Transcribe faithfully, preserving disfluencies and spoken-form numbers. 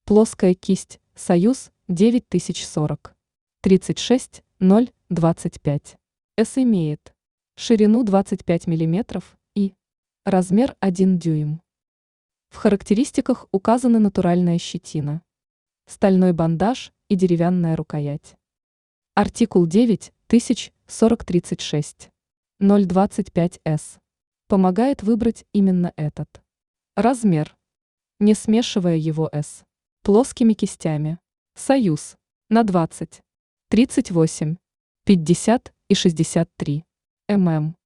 Плоская кисть «Союз» девять тысяч сорок. тридцать шесть ноль двадцать пять. С имеет ширину двадцать пять миллиметров и размер один дюйм. В характеристиках указана натуральная щетина, стальной бандаж и деревянная рукоять. Артикул девять тысяч сорок тридцать шесть ноль двадцать пять эс. Помогает выбрать именно этот размер, не смешивая его с плоскими кистями. Союз на двадцать, тридцать восемь, пятьдесят и шестьдесят три мм.